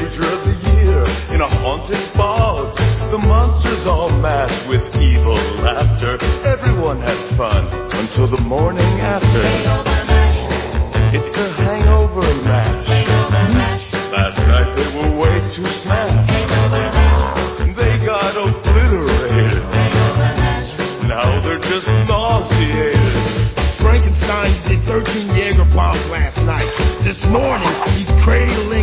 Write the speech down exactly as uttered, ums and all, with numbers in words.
Rager of the Year in a haunted fog. The monsters all mash with evil laughter. Everyone had fun until the morning after. It's the Hangover Mash. Last night they were way too smashed. They got obliterated. Now they're just nauseated. Frankenstein did thirteen Jaeger bombs last night. This morning, he's cradling